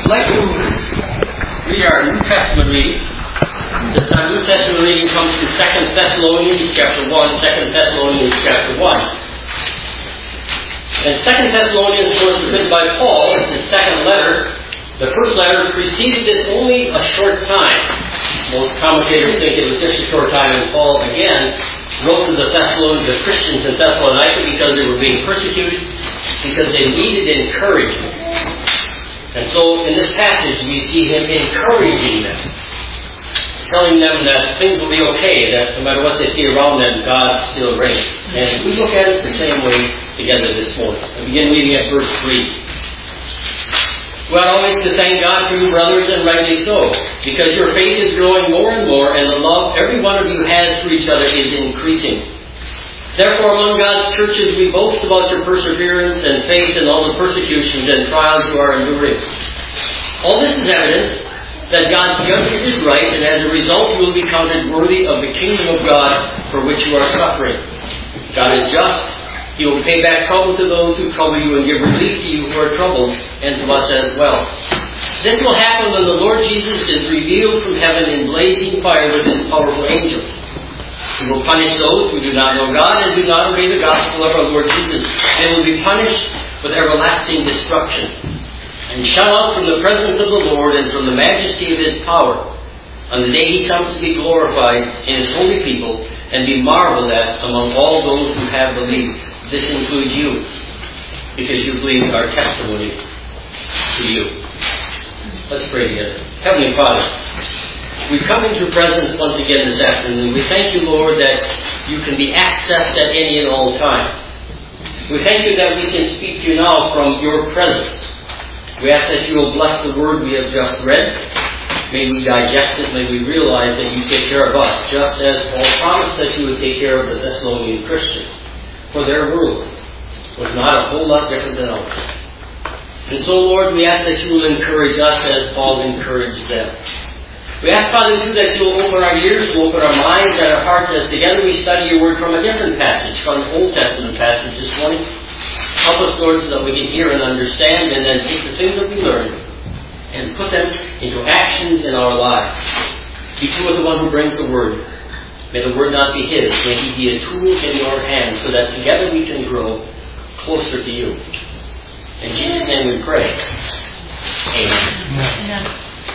I'd like to read our New Testament reading. This time, New Testament reading comes from 2 Thessalonians chapter 1, 2 Thessalonians chapter 1. And 2 Thessalonians was written by Paul. It's his second letter. The first letter preceded it only a short time. Most commentators think it was just a short time, and Paul again wrote to the Christians in Thessalonica because they were being persecuted, because they needed encouragement. And so in this passage we see him encouraging them, telling them that things will be okay, that no matter what they see around them, God still reigns. And we look at it the same way together this morning. I begin reading at verse 3. We ought always to thank God for you, brothers, and rightly so, because your faith is growing more and more, and the love every one of you has for each other is increasing. Therefore, among God's churches, we boast about your perseverance and faith in all the persecutions and trials you are enduring. All this is evidence that God's judgment is right, and as a result, you will be counted worthy of the kingdom of God for which you are suffering. God is just. He will pay back trouble to those who trouble you and give relief to you who are troubled, and to us as well. This will happen when the Lord Jesus is revealed from heaven in blazing fire with his powerful angels. He will punish those who do not know God and do not obey the gospel of our Lord Jesus. They will be punished with everlasting destruction, and shut out from the presence of the Lord and from the majesty of his power, on the day he comes to be glorified in his holy people and be marveled at among all those who have believed. This includes you, because you believed our testimony to you. Let's pray together. Heavenly Father, we come into your presence once again this afternoon. We thank you, Lord, that you can be accessed at any and all times. We thank you that we can speak to you now from your presence. We ask that you will bless the word we have just read. May we digest it. May we realize that you take care of us, just as Paul promised that you would take care of the Thessalonian Christians. For their world was not a whole lot different than ours. And so, Lord, we ask that you will encourage us as Paul encouraged them. We ask, Father, too, that you will open our ears, to open our minds and our hearts as together we study your word from a different passage, from the Old Testament passage this morning. Help us, Lord, so that we can hear and understand and then take the things that we learn and put them into actions in our lives. Be true with the one who brings the word. May the word not be his. May he be a tool in your hands so that together we can grow closer to you. In Jesus' name we pray. Amen.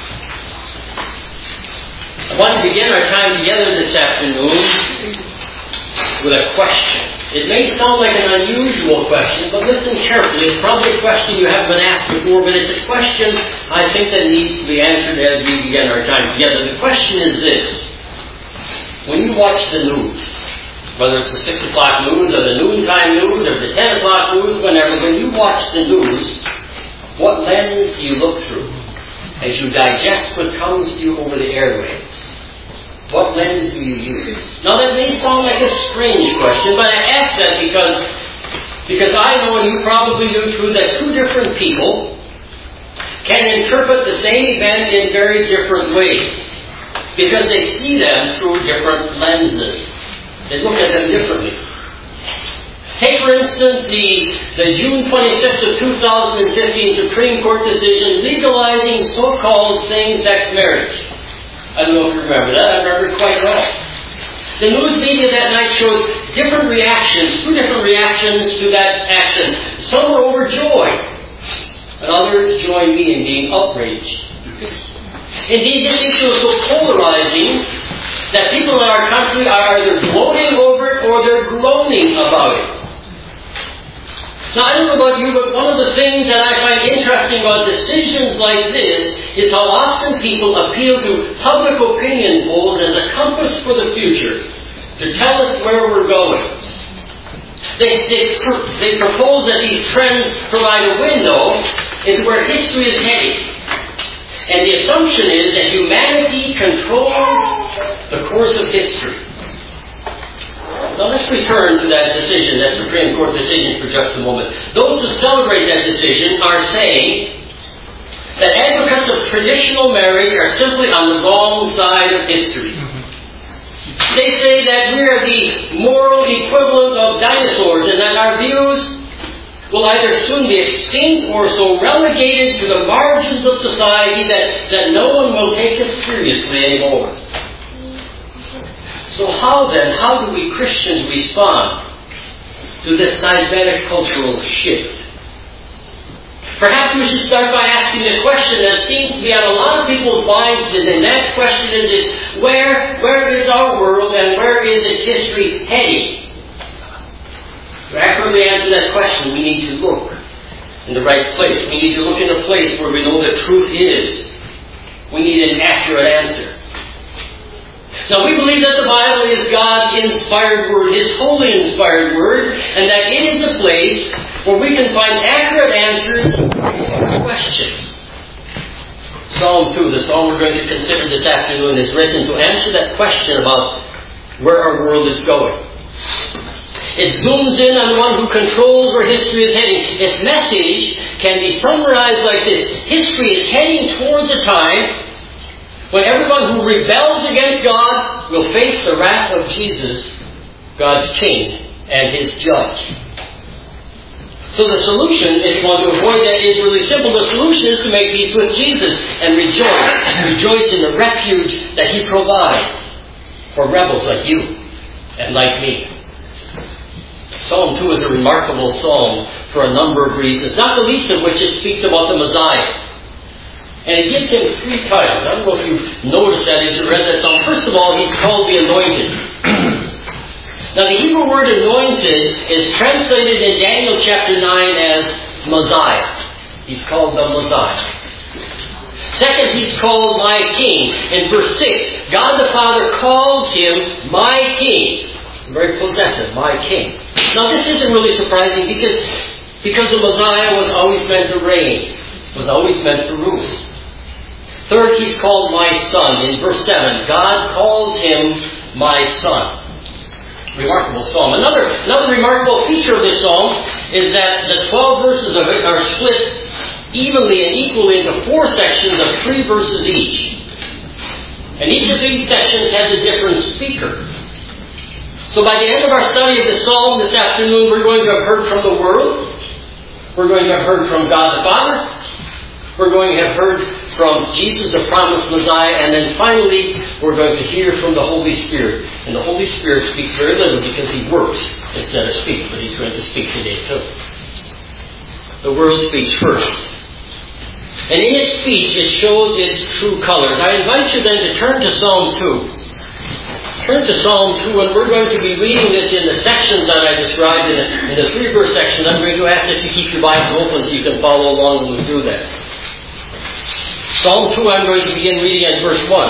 I want to begin our time together this afternoon with a question. It may sound like an unusual question, but listen carefully. It's probably a question you haven't been asked before, but it's a question I think that needs to be answered as we begin our time together. The question is this. When you watch the news, whether it's the 6 o'clock news or the noontime news or the 10 o'clock news, whenever, when you watch the news, what lens do you look through as you digest what comes to you over the airwaves? What lens do you use? Now that may sound like a strange question, but I ask that because I know, and you probably do too, that two different people can interpret the same event in very different ways. Because they see them through different lenses. They look at them differently. Take, for instance, the June 26th of 2015 Supreme Court decision legalizing so-called same-sex marriage. I don't know if you remember that. I remember it quite well. The news media that night showed different reactions, two different reactions to that action. Some were overjoyed, and others joined me in being outraged. Indeed, this issue is so polarizing that people in our country are either gloating over it or they're groaning about it. Now, I don't know about you, but one of the things that I find interesting about decisions like this is how often people appeal to public opinion polls as a compass for the future to tell us where we're going. They propose that these trends provide a window into where history is heading. And the assumption is that humanity controls the course of history. Now let's return to that decision, that Supreme Court decision, for just a moment. Those who celebrate that decision are saying that advocates of traditional marriage are simply on the wrong side of history. They say that we are the moral equivalent of dinosaurs and that our views will either soon be extinct or so relegated to the margins of society society that no one will take us seriously anymore. So how do we Christians respond to this seismic cultural shift? Perhaps we should start by asking a question that seems to be on a lot of people's minds, and that question is this: where is our world and where is its history heading? To accurately answer that question, we need to look in the right place. We need to look in a place where we know the truth is. We need an accurate answer. Now, we believe that the Bible is God's inspired Word, His holy inspired Word, and that it is a place where we can find accurate answers to questions. Psalm 2, the psalm we're going to consider this afternoon, is written to answer that question about where our world is going. It zooms in on one who controls where history is heading. Its message can be summarized like this: history is heading towards a time when everyone who rebels against God will face the wrath of Jesus, God's King, and His Judge. So the solution, if you want to avoid that, is really simple. The solution is to make peace with Jesus and rejoice. Rejoice in the refuge that He provides for rebels like you and like me. Psalm 2 is a remarkable psalm for a number of reasons, not the least of which it speaks about the Messiah. And it gives Him 3 titles. I don't know if you've noticed that as you read that psalm. First of all, He's called the Anointed. Now, the Hebrew word anointed is translated in Daniel chapter 9 as Messiah. He's called the Messiah. Second, He's called my King. In verse 6, God the Father calls Him my King. Very possessive, my King. Now, this isn't really surprising because the Messiah was always meant to reign, was always meant to rule. Third, He's called my Son. In verse 7, God calls Him my Son. Remarkable psalm. Another remarkable feature of this psalm is that the 12 verses of it are split evenly and equally into 4 sections of 3 verses each. And each of these sections has a different speaker. So by the end of our study of the psalm this afternoon, we're going to have heard from the world. We're going to have heard from God the Father. We're going to have heard from Jesus, the promised Messiah. And then finally, we're going to hear from the Holy Spirit. And the Holy Spirit speaks very little because He works instead of speaks. But He's going to speak today too. The world speaks first. And in its speech, it shows its true colors. I invite you then to turn to Psalm 2. Turn to Psalm 2, and we're going to be reading this in the sections that I described in the 3-verse sections. I'm going to ask that you keep your Bible open so you can follow along when we do that. Psalm 2, I'm going to begin reading at verse 1.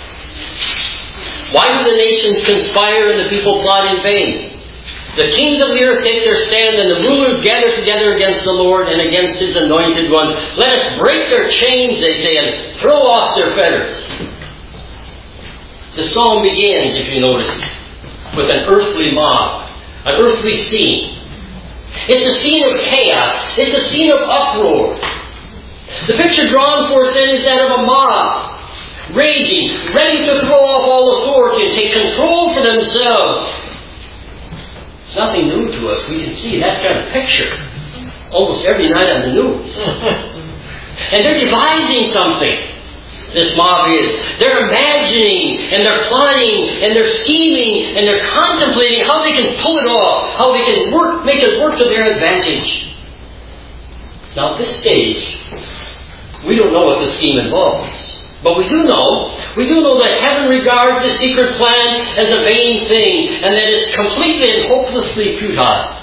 Why do the nations conspire and the people plot in vain? The kings of the earth take their stand, and the rulers gather together against the Lord and against His anointed one. Let us break their chains, they say, and throw off their fetters. The psalm begins, if you notice, with an earthly mob, an earthly scene. It's a scene of chaos. It's a scene of uproar. The picture drawn for us then is that of a mob, raging, ready to throw off all authority and take control for themselves. It's nothing new to us. We can see that kind of picture almost every night on the news. And they're devising something. This mob is. They're imagining, and they're plotting, and they're scheming, and they're contemplating how they can pull it off, how they can make it work to their advantage. Now at this stage, we don't know what the scheme involves. But we do know that heaven regards the secret plan as a vain thing, and that it's completely and hopelessly futile.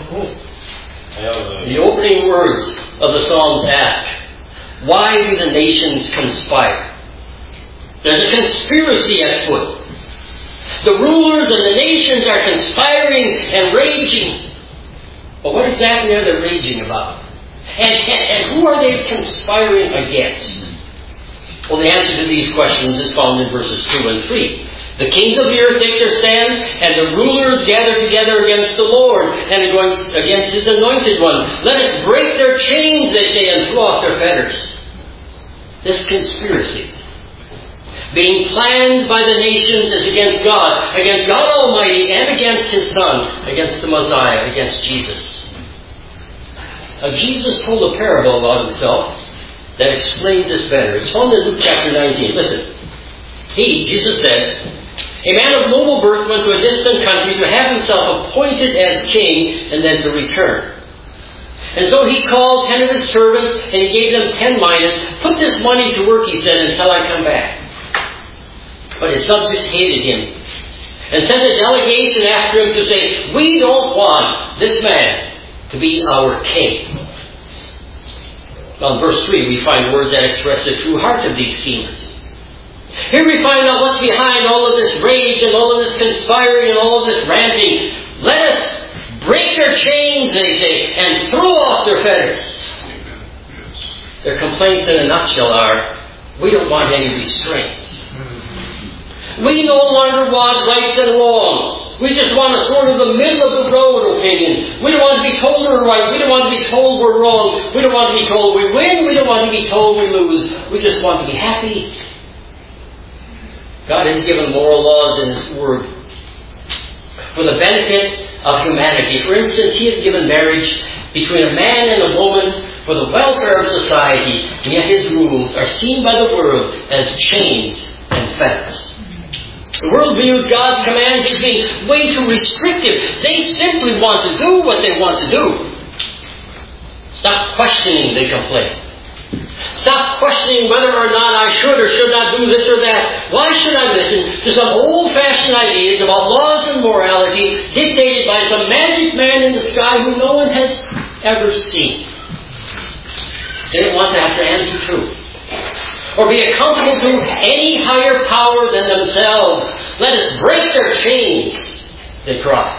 The opening words of the Psalms ask, why do the nations conspire? There's a conspiracy at foot. The rulers and the nations are conspiring and raging. But what exactly are they raging about? And who are they conspiring against? Well, the answer to these questions is found in verses 2 and 3. The kings of the earth take their stand, and the rulers gather together against the Lord and against His anointed one. Let us break their chains, they say, and throw off their fetters. This conspiracy, being planned by the nations, is against God Almighty, and against His Son, against the Messiah, against Jesus. Now, Jesus told a parable about Himself that explains this better. It's found in Luke chapter 19. Listen. He, Jesus said, a man of noble birth went to a distant country to have himself appointed as king and then to return. And so he called 10 of his servants and he gave them 10 minas. Put this money to work, he said, until I come back. But his subjects hated him and sent a delegation after him to say, we don't want this man to be our king. Well, in verse 3 we find words that express the true heart of these schemers. Here we find out what's behind all of this rage and all of this conspiring and all of this ranting. Let us break their chains, they say, and throw off their fetters. Their complaints in a nutshell are, we don't want any restraints. We no longer want rights and wrongs. We just want a sort of the middle of the road opinion. We don't want to be told we're right. We don't want to be told we're wrong. We don't want to be told we win. We don't want to be told we lose. We just want to be happy. God has given moral laws in His Word for the benefit of humanity. For instance, He has given marriage between a man and a woman for the welfare of society, and yet His rules are seen by the world as chains and fetters. The world views God's commands as being way too restrictive. They simply want to do what they want to do. Stop questioning, they complain. Stop questioning whether or not I should or should not do this or that. Why should I listen to some old-fashioned ideas about laws and morality dictated by some magic man in the sky who no one has ever seen? They don't want to have to answer to or be accountable to any higher power than themselves. Let us break their chains, they cry.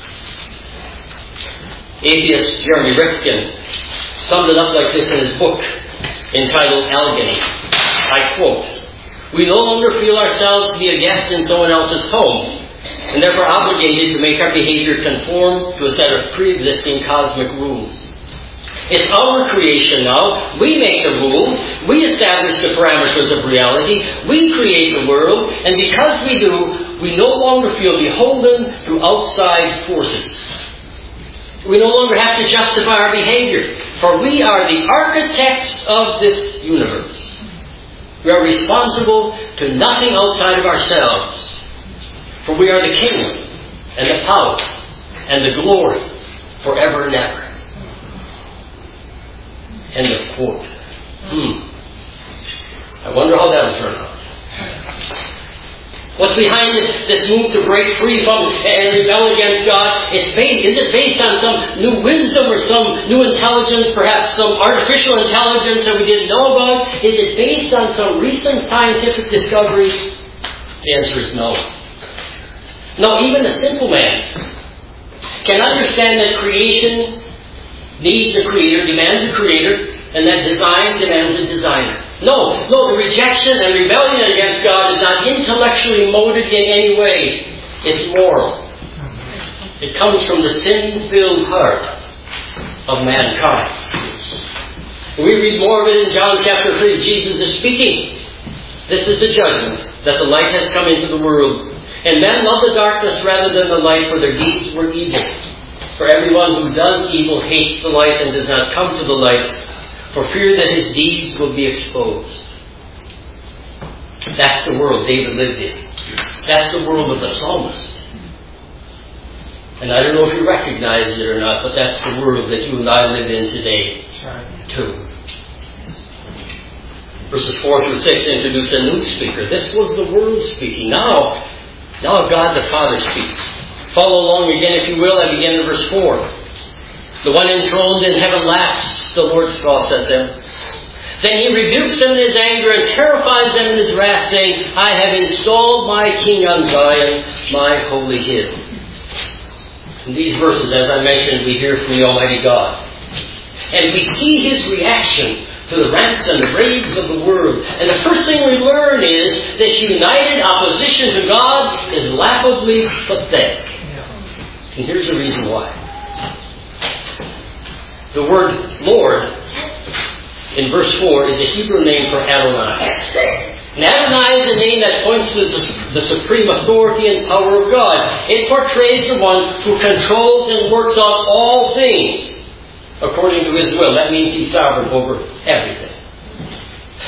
Atheist Jeremy Rifkin summed it up like this in his book entitled Algany. I quote, we no longer feel ourselves to be a guest in someone else's home, and therefore obligated to make our behavior conform to a set of pre-existing cosmic rules. It's our creation now. We make the rules. We establish the parameters of reality. We create the world. And because we do, we no longer feel beholden to outside forces. We no longer have to justify our behavior. For we are the architects of this universe. We are responsible to nothing outside of ourselves. For we are the kingdom and the power and the glory forever and ever. End of quote. I wonder how that'll turn out. What's behind this move to break free from and rebel against God? Is it based on some new wisdom or some new intelligence, perhaps some artificial intelligence that we didn't know about? Is it based on some recent scientific discoveries? The answer is no. No, even a simple man can understand that creation needs a creator, demands a creator, and that design demands a designer. No, the rejection and rebellion against God is not intellectually molded in any way. It's moral. It comes from the sin-filled heart of mankind. We read more of it in John chapter 3. Jesus is speaking. This is the judgment, that the light has come into the world. And men love the darkness rather than the light, for their deeds were evil. For everyone who does evil hates the light and does not come to the light, for fear that his deeds will be exposed. That's the world David lived in. That's the world of the psalmist. And I don't know if you recognize it or not, but that's the world that you and I live in today, too. Verses 4 through 6 introduce a new speaker. This was the world speaking. Now God the Father speaks. Follow along again, if you will. I begin in verse 4. The one enthroned in heaven laughs, the Lord scoffs at them. Then He rebukes them in His anger and terrifies them in His wrath, saying, I have installed my King on Zion, my holy hill. In these verses, as I mentioned, we hear from the Almighty God. And we see His reaction to the rants and the raves of the world. And the first thing we learn is this united opposition to God is laughably pathetic. And here's the reason why. The word Lord in verse 4 is the Hebrew name for Adonai. And Adonai is a name that points to the supreme authority and power of God. It portrays the one who controls and works on all things according to His will. That means He's sovereign over everything.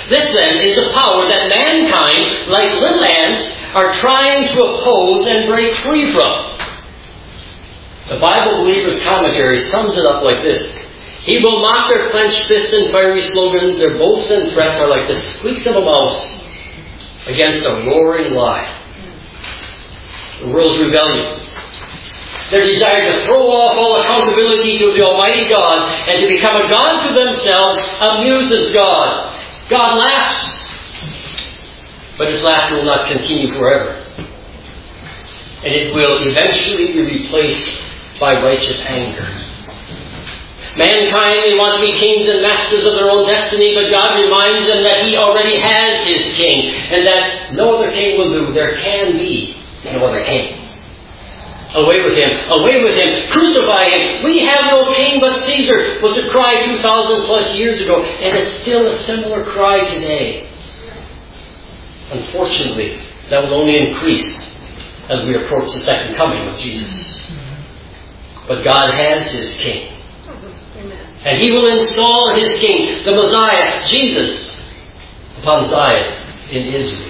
This then is the power that mankind, like little ants, are trying to oppose and break free from. The Bible Believer's Commentary sums it up like this. He will mock their clenched fists and fiery slogans. Their boasts and threats are like the squeaks of a mouse against a roaring lion. The world's rebellion. Their desire to throw off all accountability to the Almighty God and to become a God to themselves amuses God. God laughs. But His laughter will not continue forever. And it will eventually be replaced by righteous anger. Mankind may want to be kings and masters of their own destiny, but God reminds them that He already has His king, and that no other king will do. There can be no other king. Away with Him! Away with Him! Crucify Him! We have no king but Caesar, was a cry 2,000 plus years ago, and it's still a similar cry today. Unfortunately, that will only increase as we approach the second coming of Jesus. But God has His king. And He will install His king, the Messiah, Jesus, upon Zion in Israel.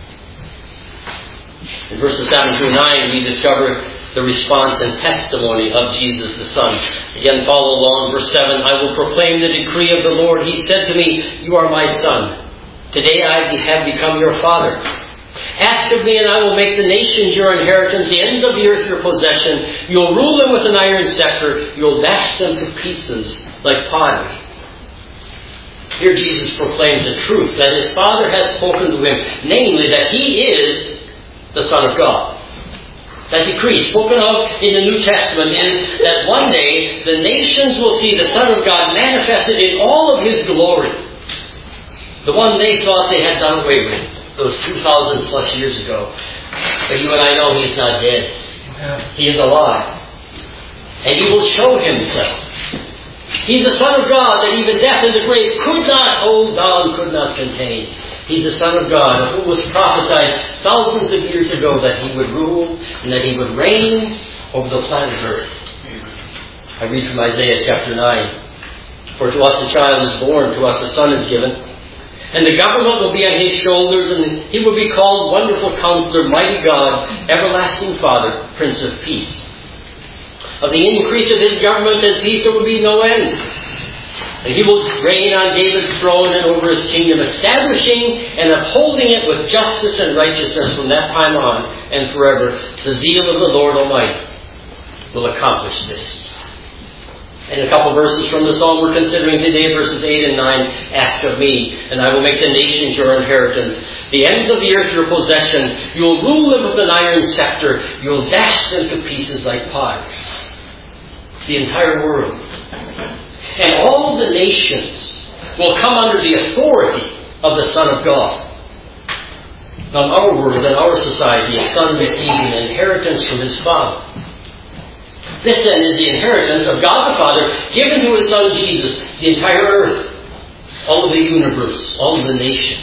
In verses 7 through 9, we discover the response and testimony of Jesus the Son. Again, follow along. Verse 7, I will proclaim the decree of the Lord. He said to me, you are my Son. Today I have become your Father. Ask of me and I will make the nations your inheritance, the ends of the earth your possession. You'll rule them with an iron scepter. You'll dash them to pieces like pottery. Here Jesus proclaims the truth that His Father has spoken to Him, namely that He is the Son of God. That decree spoken of in the New Testament is that one day the nations will see the Son of God manifested in all of His glory. The one they thought they had done away with those 2,000 plus years ago. But you and I know He's not dead. He is alive. And He will show Himself. He's the Son of God that even death and the grave could not hold down, could not contain. He's the Son of God, of whom was prophesied thousands of years ago that He would rule and that He would reign over the planet Earth. I read from Isaiah chapter 9. For to us a child is born, to us a son is given, and the government will be on His shoulders, and He will be called Wonderful Counselor, Mighty God, Everlasting Father, Prince of Peace. Of the increase of His government and peace there will be no end. And He will reign on David's throne and over His kingdom, establishing and upholding it with justice and righteousness from that time on and forever. The zeal of the Lord Almighty will accomplish this. And a couple verses from the psalm we're considering today, verses 8 and 9, ask of me, and I will make the nations your inheritance, the ends of the earth your possession. You'll rule them with an iron scepter. You'll dash them to pieces like pottery. The entire world. And all of the nations will come under the authority of the Son of God. Now, in our world, in our society, a son receiving an inheritance from his father. This then is the inheritance of God the Father given to His Son Jesus, the entire earth, all of the universe, all of the nations.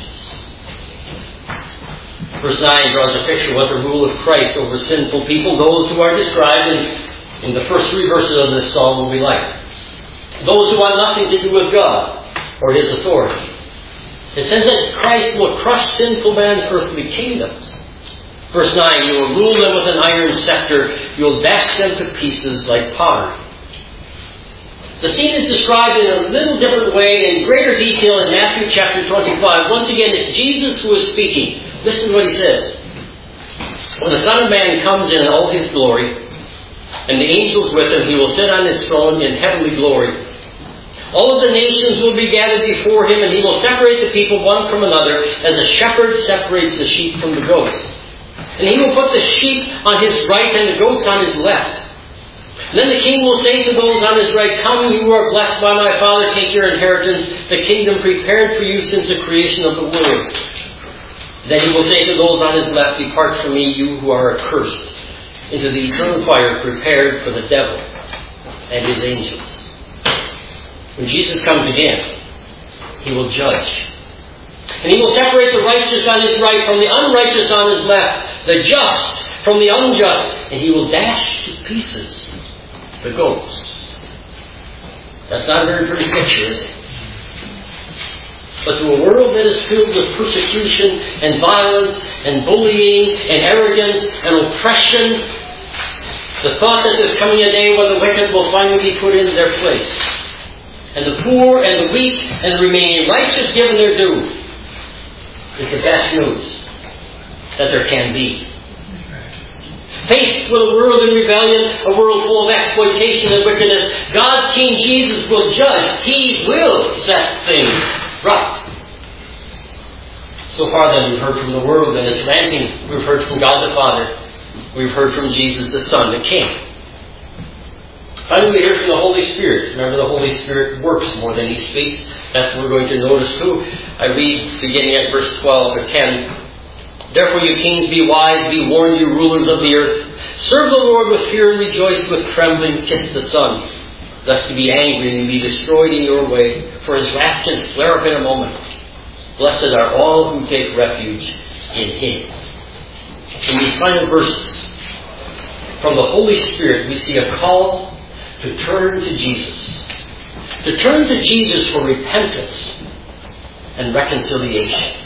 Verse 9 draws a picture of what the rule of Christ over sinful people, those who are described in the first three verses of this psalm, will be like. Those who want nothing to do with God or His authority. It says that Christ will crush sinful man's earthly kingdoms. Verse 9, you will rule them with an iron scepter. You'll dash them to pieces like pottery. The scene is described in a little different way, in greater detail in Matthew chapter 25. Once again, it's Jesus who is speaking. Listen to what He says. When the Son of Man comes in all His glory, and the angels with Him, He will sit on His throne in heavenly glory. All of the nations will be gathered before Him, and He will separate the people one from another, as a shepherd separates the sheep from the goats. And He will put the sheep on His right and the goats on His left. And then the King will say to those on His right, come, you who are blessed by my Father, take your inheritance, the kingdom prepared for you since the creation of the world. Then He will say to those on His left, depart from me, you who are accursed, into the eternal fire prepared for the devil and his angels. When Jesus comes again, He will judge. And He will separate the righteous on His right from the unrighteous on His left, the just from the unjust, and He will dash to pieces the goats. That's not a very pretty picture, is it? but to a world that is filled with persecution and violence and bullying and arrogance and oppression. The thought that there's coming a day when the wicked will finally be put in their place, and the poor and the weak and the remaining righteous given their due, is the best news that there can be. Faced with a world in rebellion, a world full of exploitation and wickedness, God, King Jesus, will judge. He will set things right. So far then, we've heard from the world and its ranting. We've heard from God the Father. We've heard from Jesus the Son, the King. Finally, we hear from the Holy Spirit. Remember, the Holy Spirit works more than He speaks. That's what we're going to notice too. I read beginning at verse 12 or 10. Therefore, you kings, be wise, be warned, you rulers of the earth. Serve the Lord with fear and rejoice with trembling. Kiss the Son, lest He be angry and be destroyed in your way, for His wrath can flare up in a moment. Blessed are all who take refuge in Him. In these final verses, from the Holy Spirit, we see a call to turn to Jesus. To turn to Jesus for repentance and reconciliation.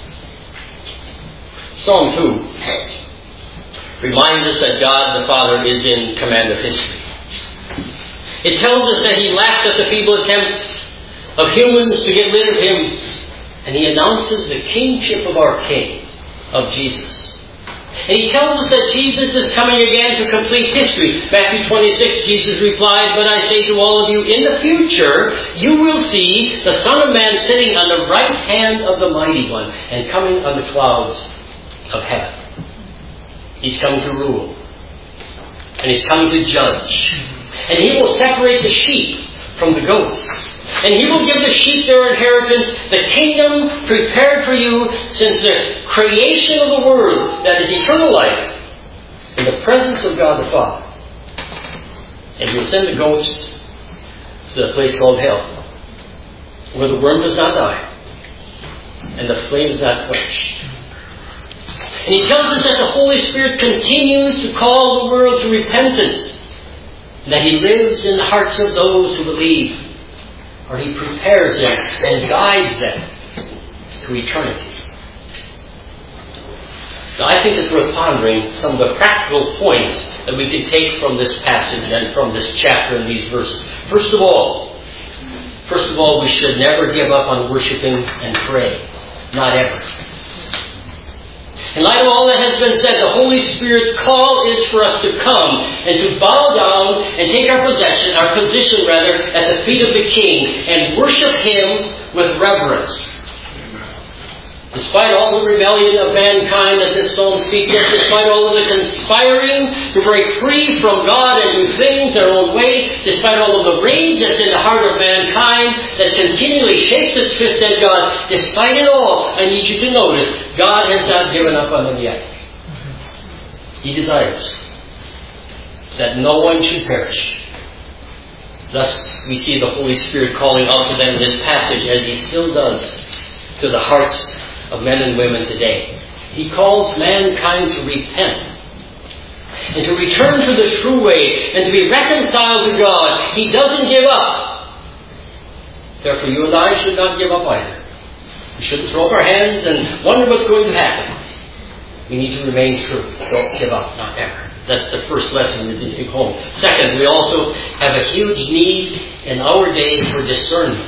Psalm 2 reminds us that God the Father is in command of history. It tells us that He laughed at the feeble attempts of humans to get rid of Him, and He announces the kingship of our King, of Jesus. And He tells us that Jesus is coming again to complete history. Matthew 26, Jesus replied, but I say to all of you, in the future, you will see the Son of Man sitting on the right hand of the Mighty One and coming on the clouds of heaven. He's coming to rule. And He's coming to judge. And He will separate the sheep from the goats. And He will give the sheep their inheritance, the kingdom prepared for you since the creation of the world, that is eternal life, in the presence of God the Father. And He will send the goats to the place called hell, where the worm does not die, and the flame is not quenched. And He tells us that the Holy Spirit continues to call the world to repentance, and that He lives in the hearts of those who believe, or He prepares them and guides them to eternity. Now, I think it's worth pondering some of the practical points that we can take from this passage and from this chapter and these verses. First of all, we should never give up on worshiping and praying. Not ever. In light of all that has been said, the Holy Spirit's call is for us to come and to bow down and take our position at the feet of the King and worship Him with reverence. Despite all the rebellion of mankind that this psalm speaks of, despite all of the conspiring to break free from God and do things their own way, despite all of the rage that's in the heart of mankind that continually shakes its fist at God, despite it all, I need you to notice, God has not given up on them yet. He desires that no one should perish. Thus, we see the Holy Spirit calling out to them in this passage, as He still does to the hearts of men and women today. He calls mankind to repent and to return to the true way and to be reconciled to God. He doesn't give up. Therefore, you and I should not give up either. We shouldn't throw up our hands and wonder what's going to happen. We need to remain true. Don't give up, not ever. That's the first lesson we need to take home. Second, we also have a huge need in our day for discernment.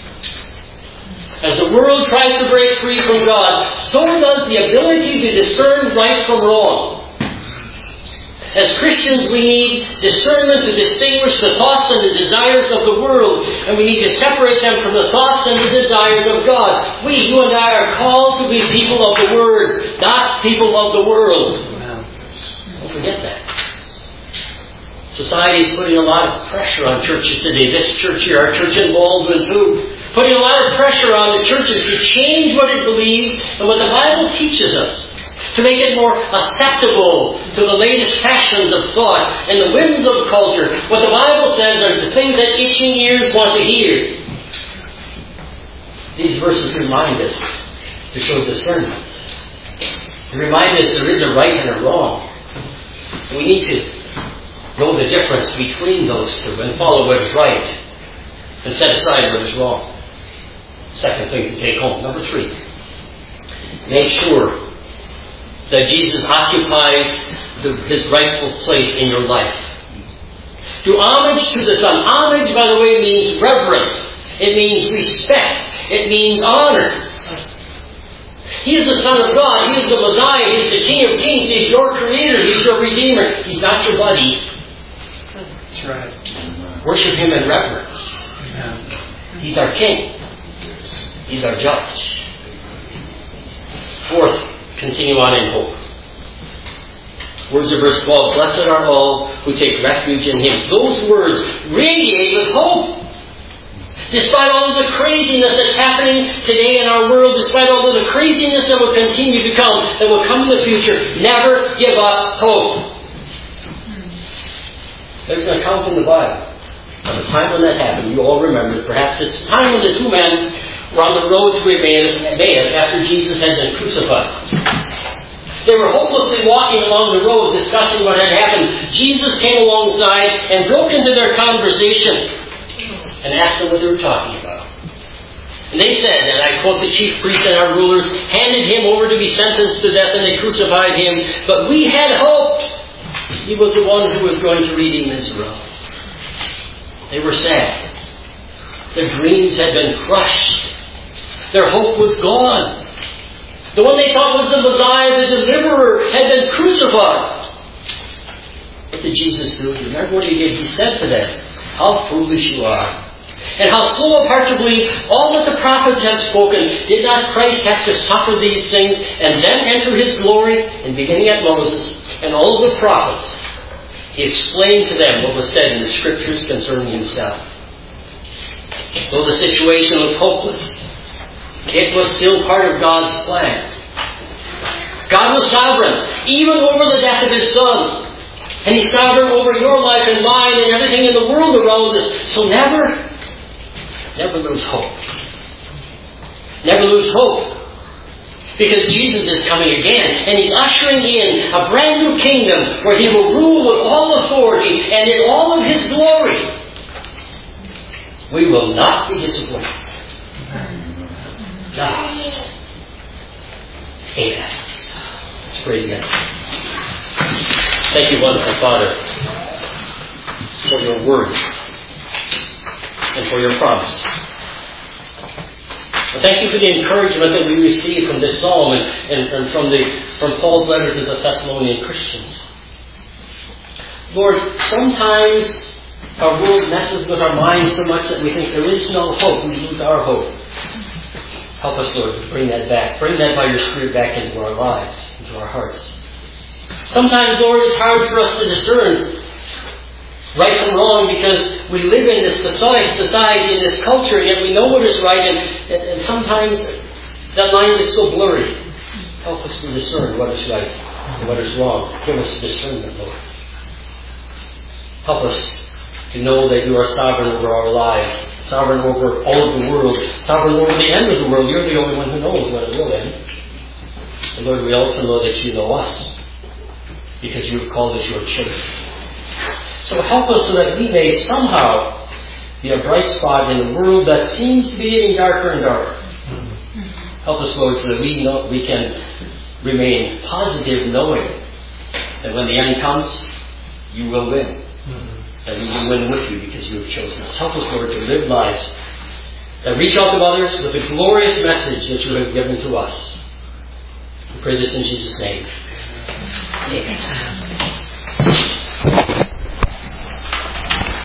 As the world tries to break free from God, so does the ability to discern right from wrong. As Christians, we need discernment to distinguish the thoughts and the desires of the world, and we need to separate them from the thoughts and the desires of God. We, you and I, are called to be people of the Word, not people of the world. Don't forget that. Society is putting a lot of pressure on churches today. This church here, our church in Baldwin too, putting a lot of pressure on the churches to change what it believes and what the Bible teaches us, to make it more acceptable to the latest fashions of thought and the whims of culture. What the Bible says are the things that itching ears want to hear. These verses remind us to show discernment. They remind us there is a right and a wrong. We need to know the difference between those two and follow what is right and set aside what is wrong. Second thing to take home. Number 3. Make sure that Jesus occupies His rightful place in your life. Do homage to the Son. Homage, by the way, means reverence. It means respect. It means honor. He is the Son of God. He is the Messiah. He is the King of Kings. He's your Creator. He's your Redeemer. He's not your buddy. That's right. Worship Him in reverence. Yeah. He's our King. He's our Judge. 4th, continue on in hope. Words of verse 12, blessed are all who take refuge in Him. Those words radiate with hope. Despite all of the craziness that's happening today in our world, despite all of the craziness that will continue to come, that will come in the future, never give up hope. There's an account in the Bible of the time when that happened. You all remember. Perhaps it's the time when the 2 men were on the road to Emmaus after Jesus had been crucified. They were hopelessly walking along the road discussing what had happened. Jesus came alongside and broke into their conversation and asked them what they were talking about. And they said, and I quote, the chief priests and our rulers handed Him over to be sentenced to death, and they crucified Him. But we had hoped He was the one who was going to redeem Israel. They were sad. Their dreams had been crushed. Their hope was gone. The one they thought was the Messiah, the deliverer, had been crucified. What did Jesus do? Remember what He did? He said to them, how foolish you are. And how slow of heart to believe all that the prophets have spoken. Did not Christ have to suffer these things and then enter His glory? And beginning at Moses and all of the prophets, He explained to them what was said in the Scriptures concerning Himself. Though the situation was hopeless, it was still part of God's plan. God was sovereign, even over the death of His Son. And He's sovereign over your life and mine and everything in the world around us. So never lose hope. Never lose hope. Because Jesus is coming again. And He's ushering in a brand new kingdom where He will rule with all authority and in all of His glory. We will not be disappointed. God. Amen. Let's pray together. Thank you, wonderful Father, for your word and for your promise. And thank you for the encouragement that we receive from this psalm and from Paul's letter to the Thessalonian Christians. Lord, sometimes our world messes with our minds so much that we think there is no hope. We lose our hope. Help us, Lord, to bring that back. Bring that by your Spirit back into our lives, into our hearts. Sometimes, Lord, it's hard for us to discern right from wrong because we live in this society, in this culture, and yet we know what is right, and sometimes that line is so blurry. Help us to discern what is right and what is wrong. Give us discernment, Lord. Help us to know that you are sovereign over our lives, sovereign over all of the world, sovereign over the end of the world. You're the only one who knows when it will end. And Lord, we also know that you know us, because you have called us your children. So help us so that we may somehow be a bright spot in a world that seems to be getting darker and darker. Help us, Lord, so that we can remain positive, knowing that when the end comes, you will win. And we will win with you because you have chosen us. Help us, Lord, to live lives that reach out to others with the glorious message that you have given to us. We pray this in Jesus' name. Amen.